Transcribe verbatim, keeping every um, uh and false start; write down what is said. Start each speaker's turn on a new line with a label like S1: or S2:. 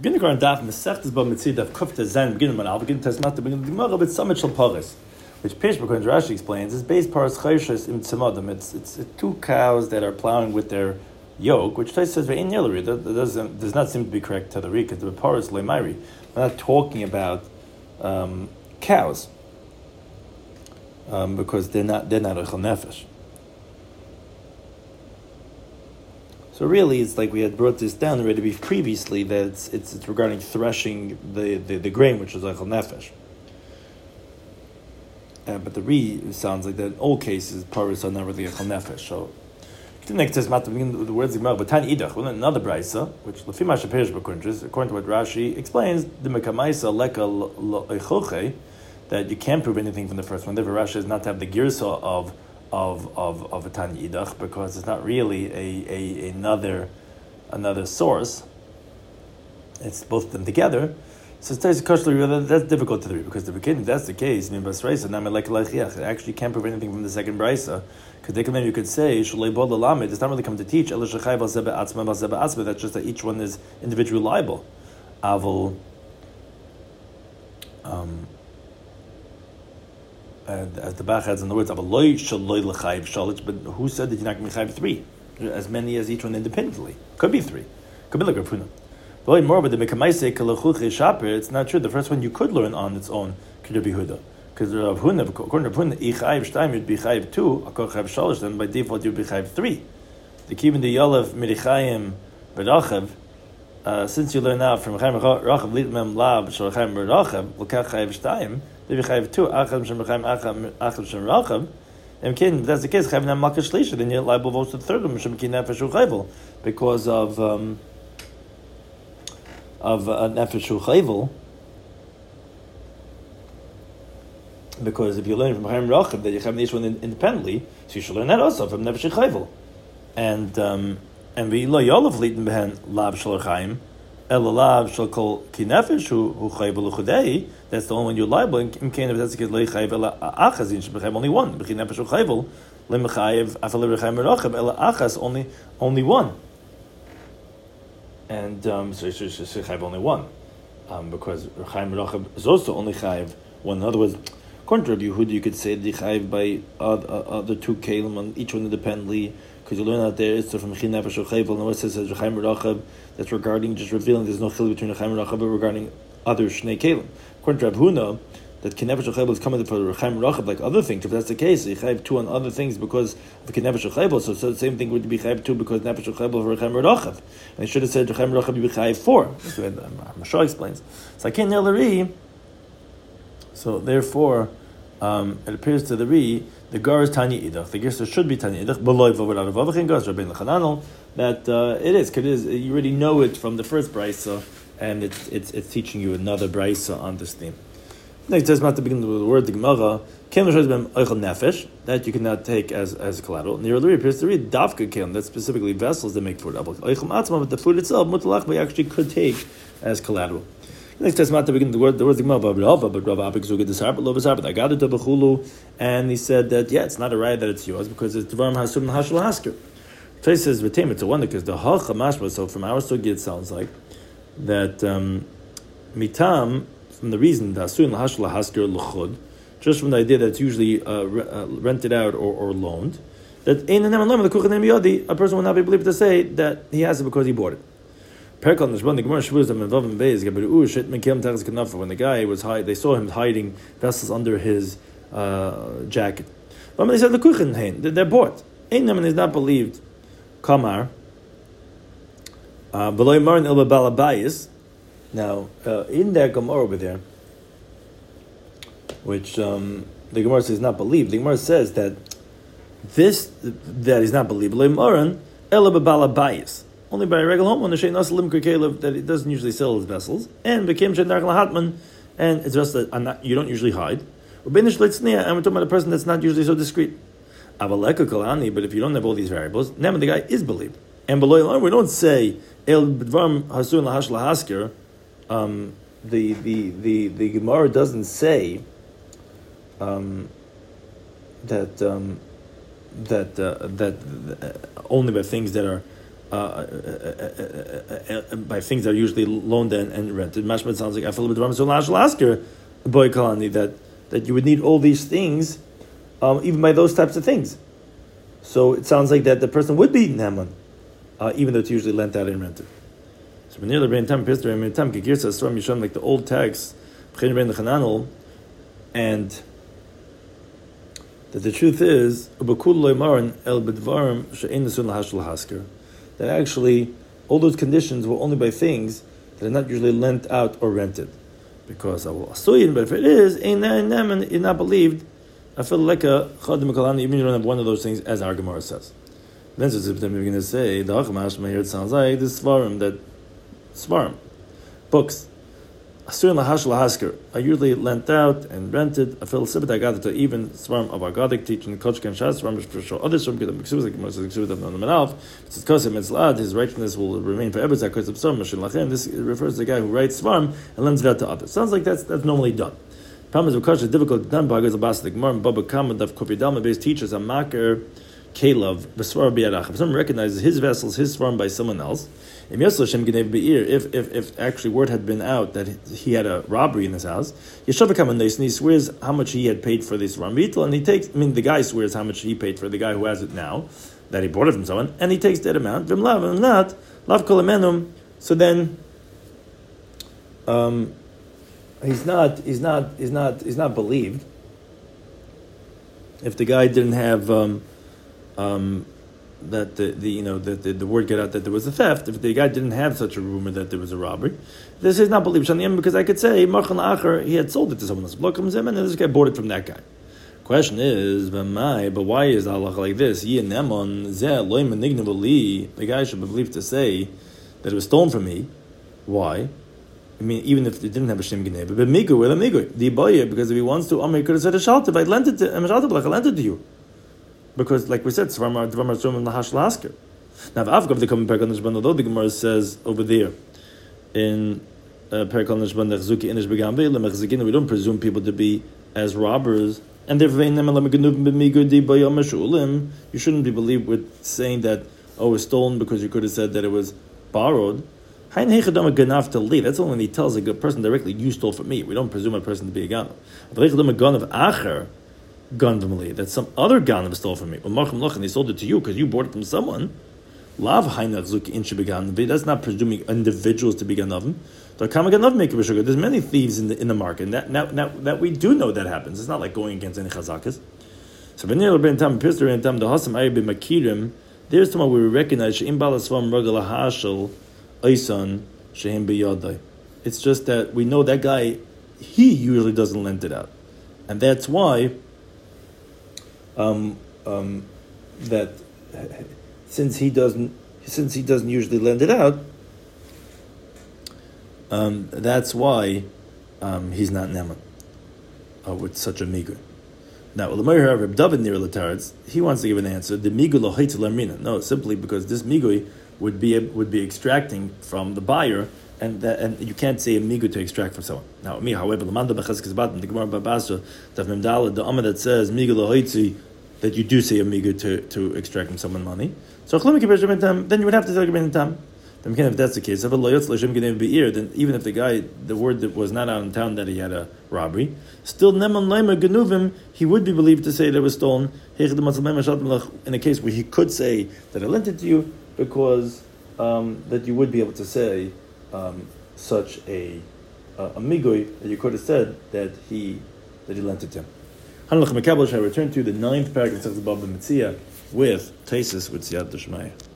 S1: Begin the Quran daf Masechtas Bava Metzia daf Kufta Zen begin Manal begin Tesmat begin the Gemara with Summit Shel Paris, which Peish B'Kohen Rashi explains is based Paris Chayshus im Tzemadim. It's it's two cows that are plowing with their yoke, which Tais says ve'in yelari. That doesn't does not seem to be correct to the Rika. The Paris Leimairi. We're not talking about um, cows um, because they're not they're not a Echel Nefesh. So really, it's like we had brought this down already previously that it's it's, it's regarding threshing the, the, the grain, which is Echel Nefesh. Uh, but the Re sounds like that in all cases, Paris are not really Echel Nefesh. So, the next says, the words Gemara, but Tani Idach, another Brisa, which Lefima Shapirish B'Kuntres, according to what Rashi explains, the Mekamaisa Leka Echoche, that you can't prove anything from the first one. Therefore, Rashi is not to have the Girsa of of of of a Tani Idach because it's not really a, a another another source. It's both of them together. So that's difficult to read because the beginning, if that's the case, I mean, it actually can't prove anything from the second brisa. Because they come in, you could say, it's not really come to teach. That's just that each one is individually liable. Aval, um, and as the Bach adds in the words, but who said that you're not going to be chayiv three? As many as each one independently. Could be three. Could be like Rav Huna. But more, but the Mekamaise Kalachuche Shaper, it's not true. The first one you could learn on its own, could be Huda. Because Rav Huna, according to Rav Huna, Ichayiv Shtaim, you'd be chayiv two, Akor chayiv shalosh, then by default you'd be chayiv three. The Kivin the Yolav Mirichayim B'Rachav, uh, since you learn now from Chaim Rachav Litmem Lab Shal Chaim B'Rachav, L'kach chayiv Shtaim, they'd be chayiv two, Acham Shem Chaim Acham Shem Rachav. And if that's the case, chayiv Nam Malka Shlisha, then you're liable to the third one, Shem Kin Nefesh Uchayvel, because of um, of a nefesh uchayvel, because if you learn from Chaim Rachav that you have each one independently, so you should learn that also from nefesh uchayvel, and um, and we lo yolav litin behen lab shel Chaim, el lab shel kol ki nefesh uchayvel uchadei. That's the only one you're liable. In kain if that's the case, lo chayiv el achas in shebechayv only one. Bechin nefesh uchayvel lemechayiv afal Chaim Rachav el achas only only one. And um, so you should chayiv only one, um, because Chaim Rachav is also only chayiv one. In other words, according to Rabbi Yehuda, you could say the chayiv by other, other two kelim on each one independently, because you learn out there it's from Chin Nefesh Uchayvel. And what it says Chaim Rachav, that's regarding just revealing there's no chil between Chaim Rachav, but regarding other shnei kelim. According to Rabbi Huna, that Chin Nefesh Uchayvel is coming for Chaim Rachav like other things. If that's the case, you chayiv two on other things because of Chin Nefesh Uchayvel. So, so the same thing would be chayiv two because Nefesh Uchayvel for Chaim Rachav. And it should have said Chaim Rachav you be chayiv four. That's what Mashal explains. So I can't nail the Ri. So therefore, um, it appears to the Ri the gar is Tanya Idach. The Gersa should be Tanya Idach. Beloy v'avod avachin gar Rabbein Lechananel. That uh, it is because you already know it from the first brisa, and it's it's it's teaching you another brisa on this theme. Next, says not to begin with the word the Gemara. Nefesh that you cannot take as as collateral. Near the appears to read dafka kelim. That's specifically vessels that make food. But the food itself, mutalach, we actually could take as collateral. Next, says not to begin the word the word the Gemara. But Rav Abik Zugid the Sarbat Lo Sarbat. I got it to Bechulu, and he said that yeah, it's not a right that it's yours because it's Dvarim Hasud and Hashal Hasker. Trey says V'Tem. It's a wonder because the Hacha Mashma. So from our sugi it sounds like that um, mitam. From the reason that Asun Lahashla Hasker Luchud, just from the idea that it's usually uh, re- uh, rented out or, or loaned, that a person will not be believed to say that he has it because he bought it. When the guy was hiding, they saw him hiding vessels under his uh, jacket. But they said they're bought. Ein is not believed. Kamar. Now, uh, in that Gemara over there, which um, the Gemara says not believed, the Gemara says that this that is not believed. Only by a regular homeowner that it doesn't usually sell his vessels, and became and it's just that I'm not, you don't usually hide. And we're talking about a person that's not usually so discreet. But if you don't have all these variables, then the guy is believed. And below we don't say El B'dvarim Hasun Lahash Lahasker. Um, the, the, the, the Gemara doesn't say um, that um, that uh, that uh, only by things that are uh, uh, uh, uh, by things that are usually loaned and, and rented. Mashma sounds like I feel a bit of boy Kalani that that you would need all these things, um, even by those types of things. So it sounds like that the person would be Neman, uh, even though it's usually lent out and rented. So when you're the time pistor and time kikirsa from Yishon, like the old text, and that the truth is that actually all those conditions were only by things that are not usually lent out or rented. Because I will asuyin, but if it is, ain't neman, you're not believed. I feel like a chadim kalani, even you don't have one of those things, as our Gemara says. Then so we're going to say the hachmashma here. It sounds like this svarim that svarim books asuyin lahash lahasker are usually lent out and rented. I feel sibit agadah to even svarim of agadic teaching kochken shas svarim for sure. Other svarim get mixed like Gemara says mixed with them manaf. It's kosim it's lad. His righteousness will remain forever. This refers to the guy who writes svarim and lends it out to others. Sounds like that's that's normally done. Problem is because it's difficult done by the Bas the Gemara and Baba Kama Dav Kopidama based teachers a makar Kalev Besvar Biarach. If someone recognizes his vessels, his svarim by someone else, if if if actually word had been out that he had a robbery in his house, Yeshavakam and he swears how much he had paid for this svarim, and he takes. I mean, the guy swears how much he paid for the guy who has it now, that he bought it from someone, and he takes that amount. V'mlav and not lav kol. So then, um, he's not he's not he's not he's not believed. If the guy didn't have um, um, that the, the you know that the, the word get out that there was a theft, if the guy didn't have such a rumor that there was a robbery, this is not believed. Because I could say Marchan Acher, he had sold it to someone else. And this guy bought it from that guy. Question is, but why is Allah like this? The guy should be believed to say that it was stolen from me. Why? I mean, even if it didn't have a Shem Ginei, but Migu, where the Migu? The Iboye, because if he wants to, Amr could have said a Shaltav, I lent it to him, I lent it to you. Because, like we said, Svarmar, Dvamar, Strom, and Lahash Lasker. Now, if Avgav, the coming Perkal Nishban, although the Gemara says over there, in Perkal Nishban, Zuki Inish Begambe, Lemechzegin, we don't presume people to be as robbers, and therefore, you shouldn't be believed with saying that, oh, it was stolen because you could have said that it was borrowed. That's only when he tells a good person directly, you stole from me. We don't presume a person to be a ganav. That some other ganav stole from me. And he sold it to you because you bought it from someone. That's not presuming individuals to be ganavim. There's many thieves in the in the market. And that now, now that we do know that happens. It's not like going against any chazakas. So there's time where we recognize it's just that we know that guy, he usually doesn't lend it out. And that's why um, um, that since he doesn't since he doesn't usually lend it out, um, that's why um, he's not Neman uh, with such a migur. Now, Reb David near Lataritz, he wants to give an answer. The migur lohaitz lamrina. No, simply because this migur would be would be extracting from the buyer, and that, and you can't say a migu to extract from someone. Now, me, however, the Gemara Babasra, the Amma that says migu lohoitzi, that you do say a migu to, to extract from someone money. So then you would have to tell Gebin Tam. Then if that's the case, then even if the guy, the word that was not out in town that he had a robbery, still neman leimer genuvim, he would be believed to say that it was stolen. In a case where he could say that I lent it to you, because um, that you would be able to say um, such a uh, a migoy that you could have said that he that he lent it to him. I return to the ninth paragraph of the Baba Metzia with Taisus with Siyat Deshmaya.